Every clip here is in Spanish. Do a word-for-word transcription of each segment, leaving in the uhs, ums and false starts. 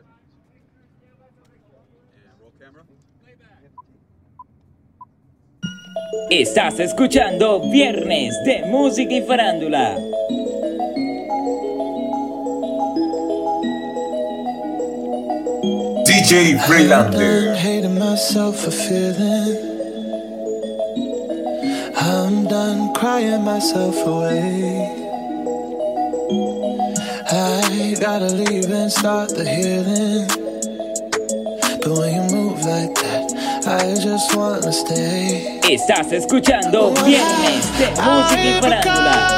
Estás escuchando Viernes de Música y Farándula. D J Freelander. I'm done crying myself away. I gotta leave and start the healing. But when you move like that, I just wanna stay. Estás escuchando Viernes de Música y Farándula.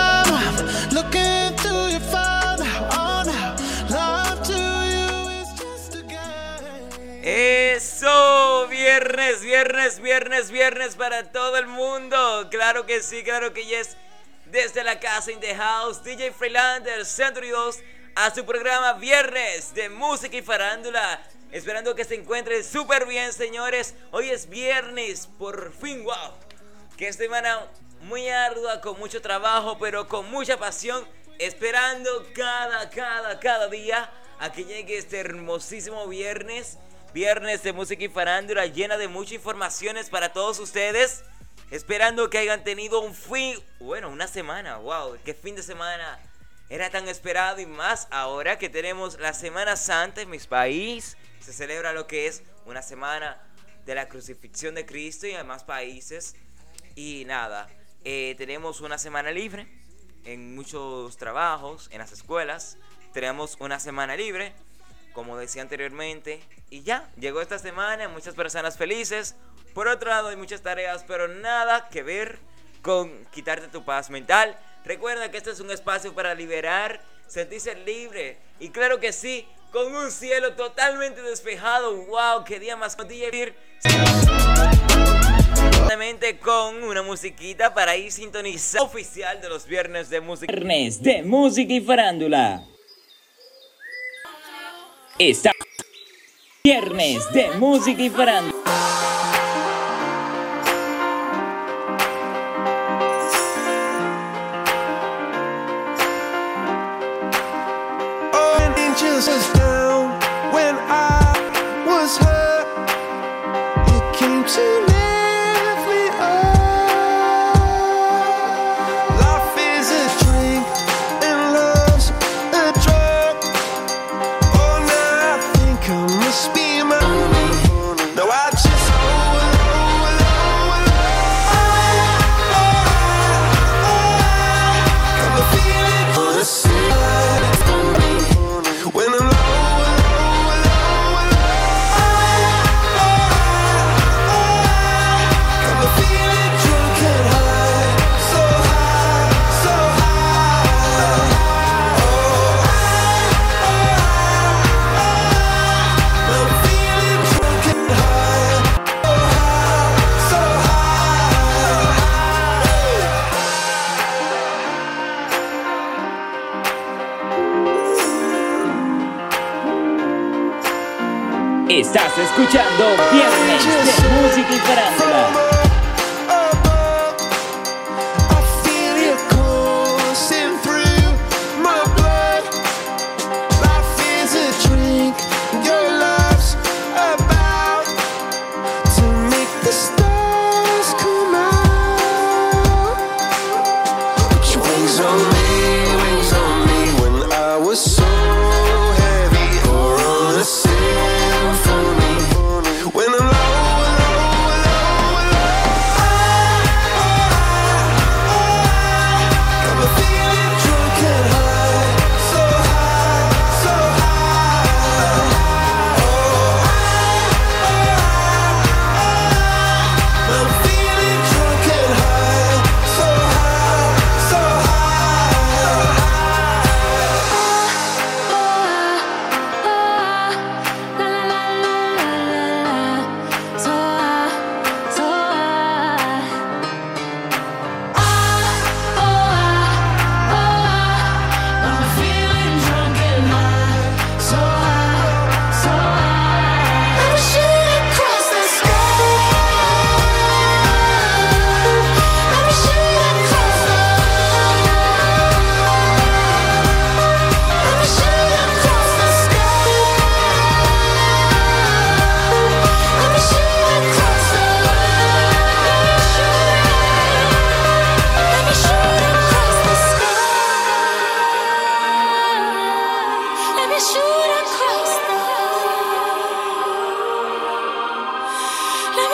Eso, viernes, viernes, viernes, viernes para todo el mundo. Claro que sí, claro que yes. Desde la casa in the house, D J Freelander, Century dos, a su programa Viernes de Música y Farándula. Esperando que se encuentren súper bien, señores. Hoy es viernes, por fin, wow. Qué semana muy ardua, con mucho trabajo, pero con mucha pasión. Esperando cada, cada, cada día a que llegue este hermosísimo viernes. Viernes de Música y Farándula, llena de muchas informaciones para todos ustedes. Esperando que hayan tenido un fin, bueno, una semana, wow, qué fin de semana era tan esperado, y más ahora que tenemos la Semana Santa en mi país. Se celebra lo que es una semana de la crucifixión de Cristo y en demás países. Y nada, eh, tenemos una semana libre en muchos trabajos, en las escuelas. Tenemos una semana libre, como decía anteriormente. Y ya, llegó esta semana, muchas personas felices. Por otro lado, hay muchas tareas, pero nada que ver con quitarte tu paz mental. Recuerda que este es un espacio para liberar, sentirse libre. Y claro que sí, con un cielo totalmente despejado. ¡Wow! ¡Qué día más contigo! Con una musiquita para ir sintonizando oficial de los Viernes de Música. Viernes de Música y Farándula. Está Viernes de Música y Farándula. Estás escuchando Viernes de Música y Farándula. When I'm low, low, low, low,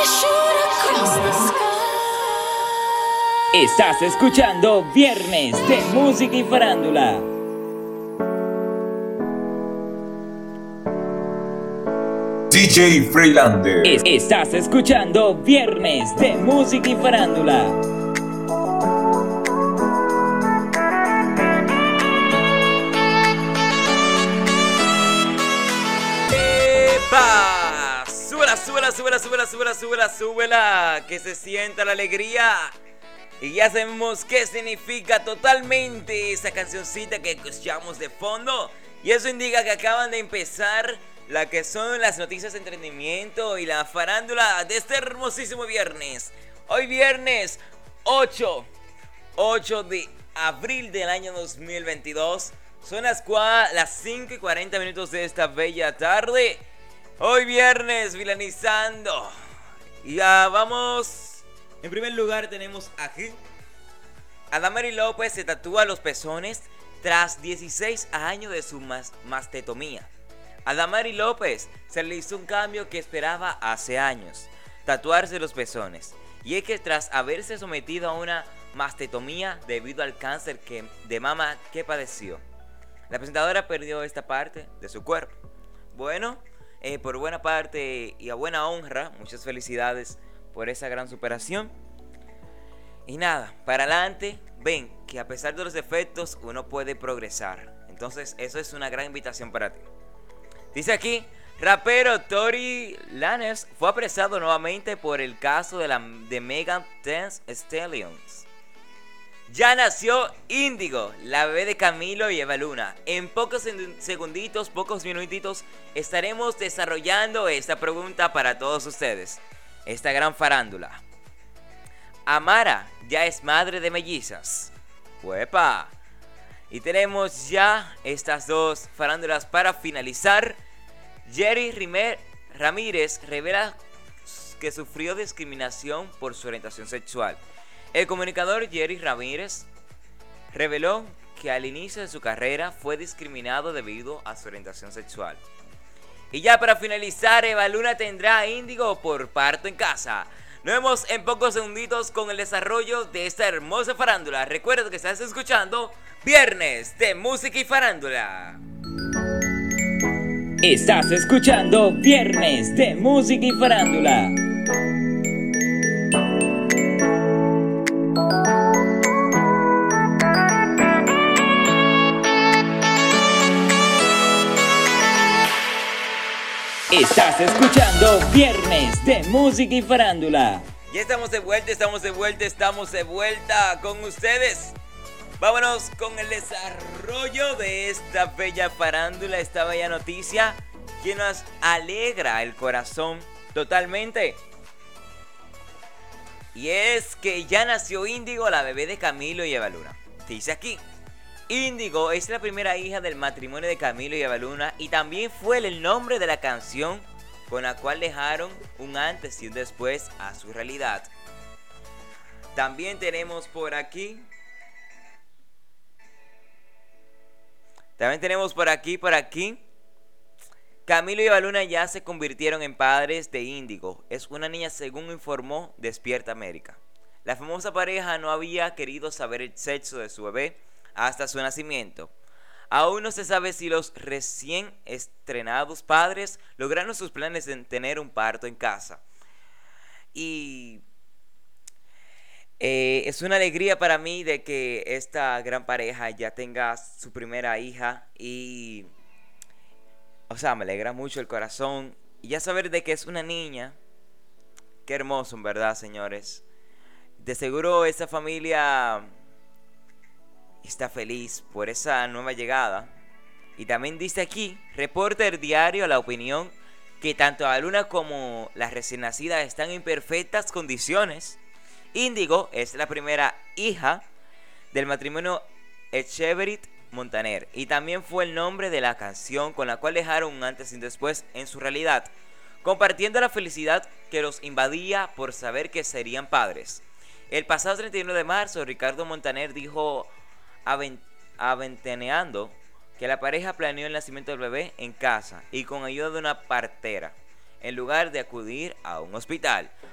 Estás escuchando Viernes de Música y Farándula. D J Freelander. Es- Estás escuchando Viernes de Música y Farándula. ¡Epa! Súbela, súbela, súbela, súbela, súbela, súbela, súbela. Que se sienta la alegría. Y ya sabemos qué significa totalmente esa cancioncita que escuchamos de fondo. Y eso indica que acaban de empezar la que son las noticias de entretenimiento y la farándula de este hermosísimo viernes. Hoy viernes ocho de abril del año dos mil veintidós. Son las, las cinco y cuarenta minutos de esta bella tarde. Hoy viernes, vilanizando. Y ya vamos. En primer lugar tenemos aquí Adamari López se tatúa los pezones tras dieciséis años de su mas mastetomía. Adamari López se le hizo un cambio que esperaba hace años, tatuarse los pezones. Y es que tras haberse sometido a una mastetomía debido al cáncer que, de mama que padeció, la presentadora perdió esta parte de su cuerpo. Bueno, eh, por buena parte y a buena honra, muchas felicidades por esa gran superación. Y nada, para adelante, ven que a pesar de los defectos uno puede progresar. Entonces eso es una gran invitación para ti. Dice aquí, rapero Tory Lanez fue apresado nuevamente por el caso de, la, de Megan Thee Stallion. Ya nació Índigo, la bebé de Camilo y Eva Luna. En pocos segunditos, pocos minutitos, estaremos desarrollando esta pregunta para todos ustedes. Esta gran farándula. Amara ya es madre de mellizas. ¡Huepa! Y tenemos ya estas dos farándulas para finalizar. Jerry Rimer Ramírez revela que sufrió discriminación por su orientación sexual. El comunicador Jerry Ramírez reveló que al inicio de su carrera fue discriminado debido a su orientación sexual. Y ya para finalizar, Eva Luna tendrá a Índigo por parto en casa. Nos vemos en pocos segunditos con el desarrollo de esta hermosa farándula. Recuerda que estás escuchando Viernes de Música y Farándula. Estás escuchando Viernes de Música y Farándula. Estás escuchando Viernes de Música y Farándula. Ya estamos de vuelta, estamos de vuelta, estamos de vuelta con ustedes. Vámonos con el desarrollo de esta bella farándula, esta bella noticia que nos alegra el corazón totalmente. Y es que ya nació Índigo, la bebé de Camilo y Eva Luna. Dice aquí, Índigo es la primera hija del matrimonio de Camilo y Eva Luna y también fue el nombre de la canción con la cual dejaron un antes y un después a su realidad. También tenemos por aquí También tenemos por aquí, por aquí Camilo y Eva Luna ya se convirtieron en padres de Índigo. Es una niña según informó Despierta América. La famosa pareja no había querido saber el sexo de su bebé hasta su nacimiento. Aún no se sabe si los recién estrenados padres lograron sus planes de tener un parto en casa. Y eh, es una alegría para mí de que esta gran pareja ya tenga su primera hija. Y, o sea, me alegra mucho el corazón. Y ya saber de que es una niña. Qué hermoso, en verdad, señores. De seguro esa familia está feliz por esa nueva llegada. Y también dice aquí, reporta el diario La Opinión, que tanto la Luna como la recién nacida están en perfectas condiciones. Índigo es la primera hija del matrimonio Echeverrit Montaner y también fue el nombre de la canción con la cual dejaron un antes y un después en su realidad, compartiendo la felicidad que los invadía por saber que serían padres. El pasado treinta y uno de marzo, Ricardo Montaner dijo aventaneando que la pareja planeó el nacimiento del bebé en casa y con ayuda de una partera, en lugar de acudir a un hospital.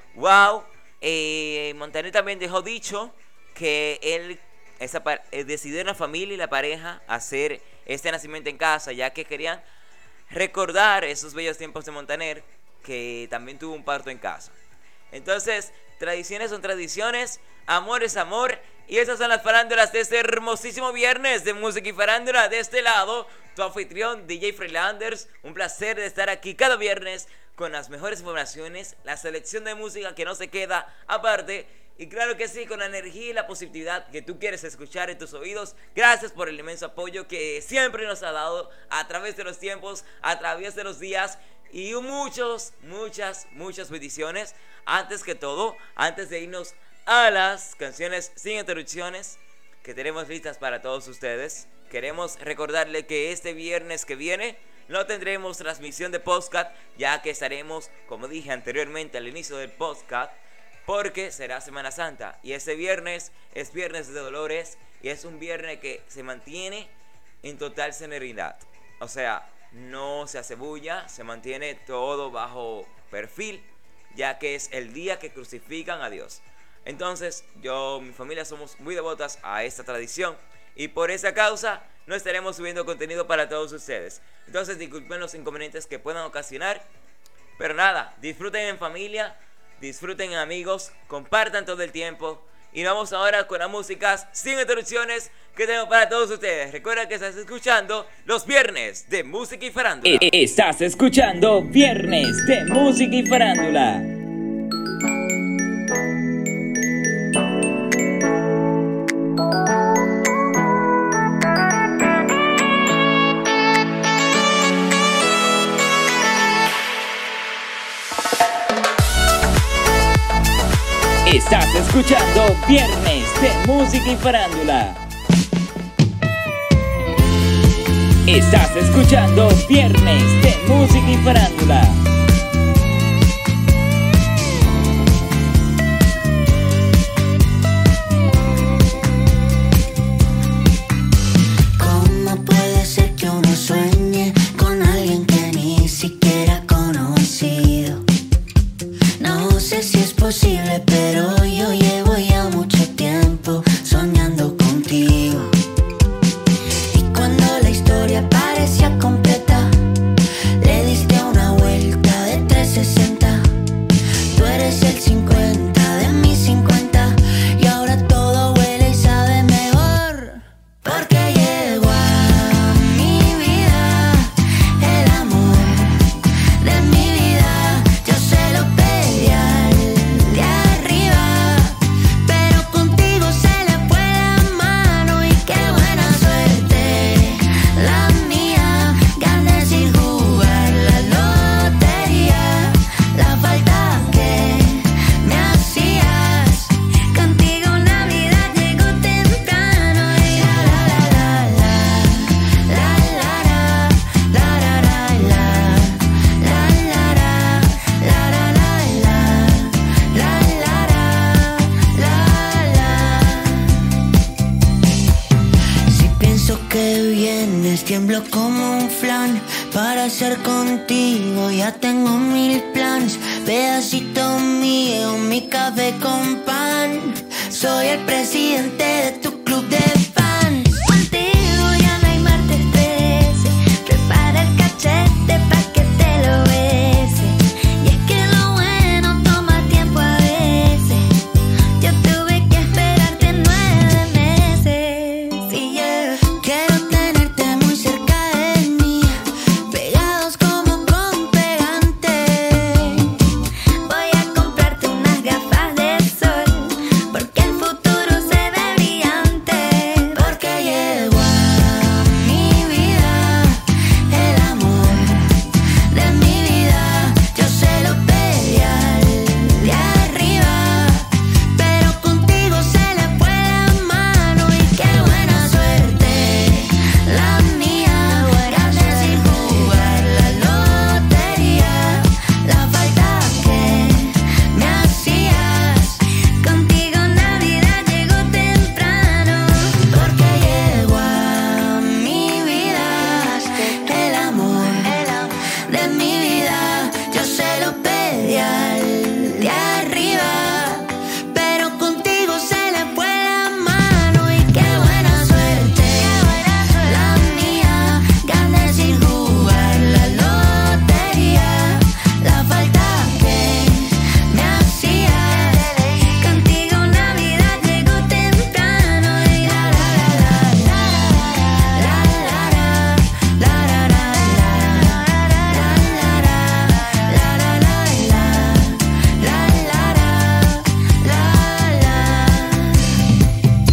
wow. Eh, Montaner también dejó dicho que él esa, eh, decidió en la familia y la pareja hacer este nacimiento en casa, ya que querían recordar esos bellos tiempos de Montaner, que también tuvo un parto en casa. Entonces, tradiciones son tradiciones, amor es amor, y esas son las farándulas de este hermosísimo viernes de música y farándula. De este lado, tu anfitrión D J Freilanders, un placer de estar aquí cada viernes con las mejores informaciones, la selección de música que no se queda aparte, y claro que sí, con la energía y la positividad que tú quieres escuchar en tus oídos. Gracias por el inmenso apoyo que siempre nos ha dado a través de los tiempos, a través de los días, y muchos, muchas, muchas bendiciones. Antes que todo, antes de irnos a las canciones sin interrupciones que tenemos listas para todos ustedes, queremos recordarle que este viernes que viene no tendremos transmisión de podcast, ya que estaremos, como dije anteriormente al inicio del podcast, porque será Semana Santa, y ese viernes es Viernes de Dolores, y es un viernes que se mantiene en total serenidad. O sea, no se hace bulla, se mantiene todo bajo perfil, ya que es el día que crucifican a Dios. Entonces, yo, mi familia somos muy devotas a esta tradición, y por esa causa no estaremos subiendo contenido para todos ustedes. Entonces, disculpen los inconvenientes que puedan ocasionar, pero nada, disfruten en familia, disfruten amigos, compartan todo el tiempo. Y vamos ahora con las músicas sin interrupciones que tengo para todos ustedes. Recuerda que estás escuchando los viernes de música y farándula. Estás escuchando Viernes de música y farándula. Estás escuchando Viernes de música y farándula. Estás escuchando Viernes de música y farándula. ¿Cómo puede ser que uno sueñe con alguien que ni siquiera ha conocido? No sé si es posible, pero yo llevo ya mucho tiempo soñando contigo. Y cuando la historia parecía completa, le diste una vuelta de trescientos sesenta. Tú eres el cincuenta de mis cincuenta, y ahora todo huele y sabe mejor. Porque llegó a mi vida el amor de mi vida. Yo se lo pedí al de arriba, pero contigo se le fue la mano. Y qué buena suerte la mía, gané sin jugar la lotería. La falta que me hacías, contigo Navidad llegó temprano. Y la la la la la la la la la la la. Si pienso que vienes, tiemblo como un flan. Para estar contigo ya tengo mil planes. Pedacito mío, mi café con pan. Soy el presidente de tu club de fans. Contigo ya no hay martes trece. Prepara el cachete pa' que te lo bese. Y es que lo bueno toma tiempo a veces. Yo tuve que esperarte nueve meses. Y yo quiero tenerte muy cerca de mí, pegados como con pegante. Voy a comprarte unas gafas de sol, porque el futuro se ve brillante.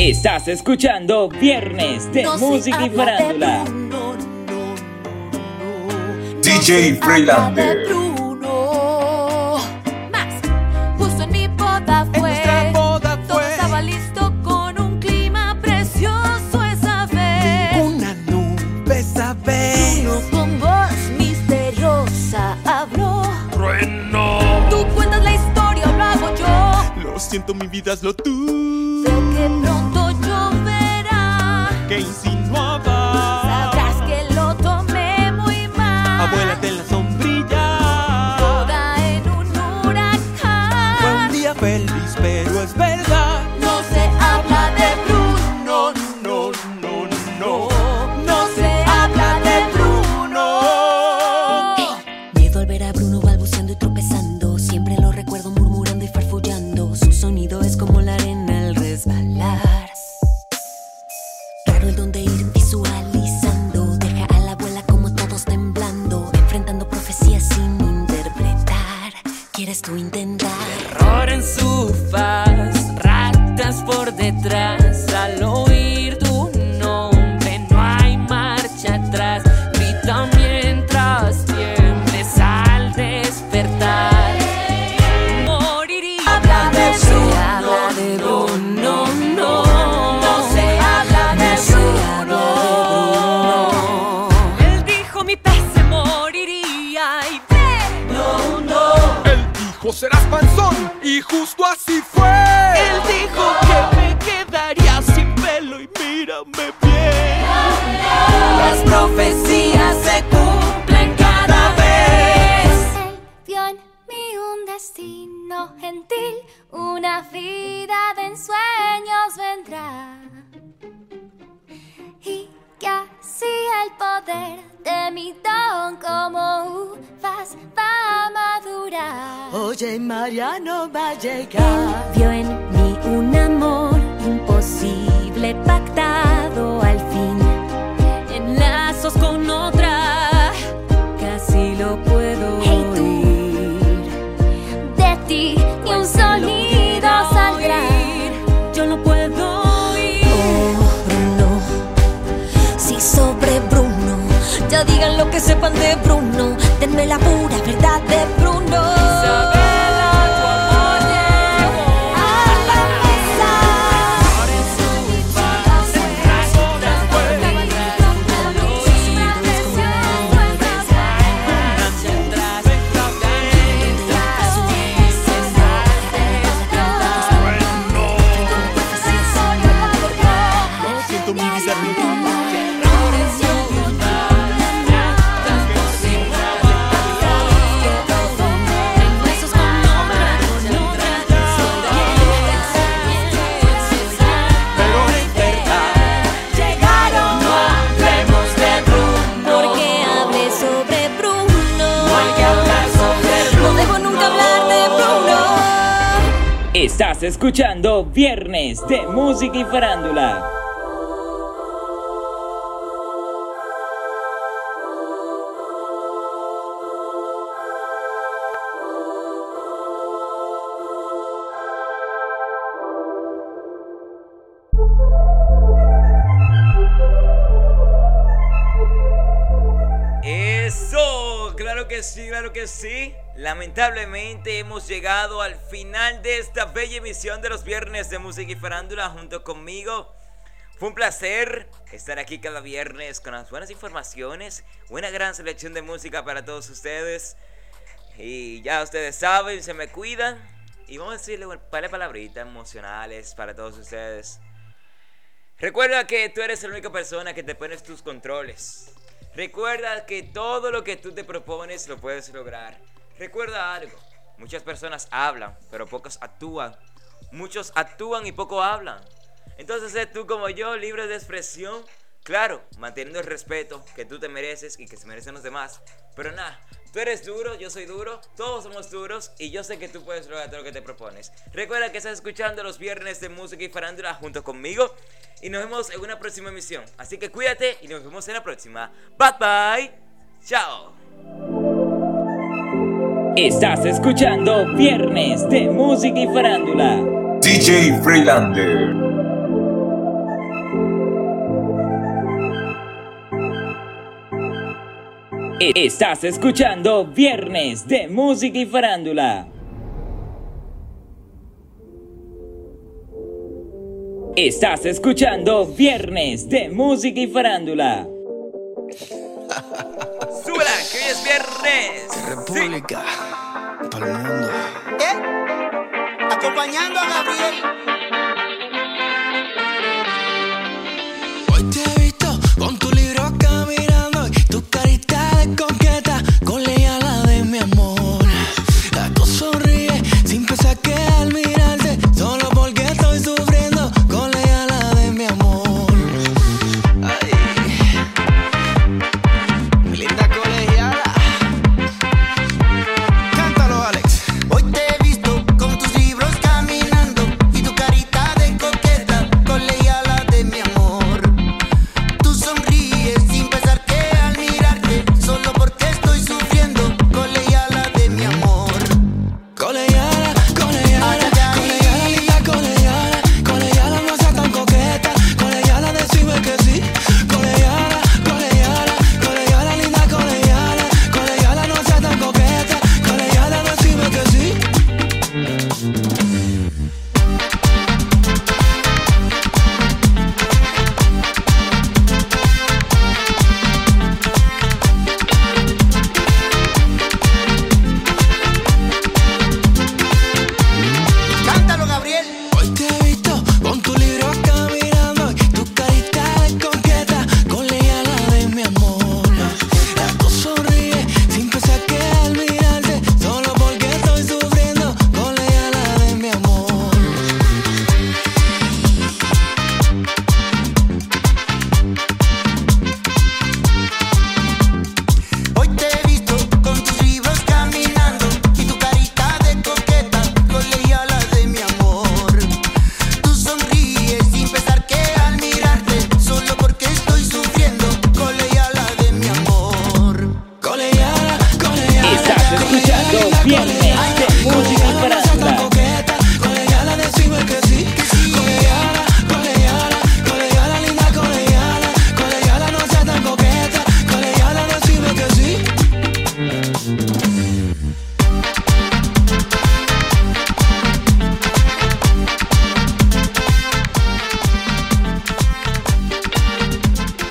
Estás escuchando Viernes de No se Música y habla de Farándula. Bruno, no, no, no. D J No se Freelander. habla de Bruno. Max, justo en mi boda fue. nuestra boda Todo fue. estaba listo con un clima precioso esa vez. Una nube esa vez. Bruno con voz misteriosa habló. Trueno. Tú cuentas la historia o lo hago yo. Lo siento, mi vida es lo tú. Sé que pronto lloverá. Que insinuaba. Sabrás que lo tomé muy mal. Abuélate en la sombrilla. Toda en un huracán. Fue un día feliz, pero es verdad. No se habla de Bruno. No, no, no. No se habla de Bruno. Miedo al ver a Bruno balbuceando y tropezando. Siempre lo recuerdo murmurando y farfullando. Su sonido es como la arena al resbalar. Raro el don de ir visualizando. Deja a la abuela como todos temblando. Enfrentando profecías sin interpretar. ¿Quieres tú intentar? Terror en su faz, ratas por detrás. Al oír tu nombre no hay marcha atrás. Grita mientras tiembles al despertar. Moriría. Habla de No se Bruno. habla de Bruno, no. No se habla de No se habla Bruno. Él dijo mi pez se moriría y ve. No, no. Él dijo serás panzón. Y justo así fue. Él dijo que me quedaría sin pelo y mírame bien. Las profecías se cumplen cada vez. Él vio en mí un destino gentil, una vida de ensueños vendrá. Y que así el poder de mi don como uvas va a madurar. Oye, Mariano va a llegar. Vio en mí un amor imposible pactado al fin. En lazos con otra, casi lo puedo Hey, tú. oír. De ti ni un sonido saldrá. Yo no puedo oír. Oh, Bruno. Sí, sobre Bruno. Ya digan lo que sepan de Bruno. Denme la pura verdad de Bruno. Isabela, tu amor llegó A la mesa. Ahora en su faz, ratas por detrás. Al oír tu nombre no hay marcha atrás. Mientras dices Lo siento, mi vida es lo tú. Terror en su faz, ratas por detrás. En besos con otra, con otra. Pero es verdad. Llegaron. No hablemos de Bruno. Porque hablé sobre Bruno. No hay que hablar sobre Bruno. No debo nunca hablar de Bruno. Estás escuchando Viernes de Música y Farándula. Eso, claro que sí, claro que sí. Lamentablemente hemos llegado al final de esta bella emisión de los Viernes de Música y Farándula junto conmigo. Fue un placer estar aquí cada viernes con las buenas informaciones, una gran selección de música para todos ustedes. Y ya ustedes saben, se me cuidan. Y vamos a decirle un par de palabritas emocionales para todos ustedes. Recuerda que tú eres la única persona que te pones tus controles. Recuerda que todo lo que tú te propones lo puedes lograr. Recuerda algo, muchas personas hablan, pero pocos actúan. Muchos actúan y poco hablan. Entonces sé tú como yo, libre de expresión. Claro, manteniendo el respeto que tú te mereces y que se merecen los demás. Pero nada, tú eres duro, yo soy duro, todos somos duros y yo sé que tú puedes lograr todo lo que te propones. Recuerda que estás escuchando los Viernes de Música y Farándula junto conmigo. Y nos vemos en una próxima emisión. Así que cuídate y nos vemos en la próxima. Bye bye. Chao. Estás escuchando Viernes de Música y Farándula. D J Freelander. Estás escuchando Viernes de Música y Farándula. Estás escuchando Viernes de Música y Farándula. ¡Súbela, que hoy es viernes! República, Sí. para el mundo. ¿Eh? Acompañando a Gabriel.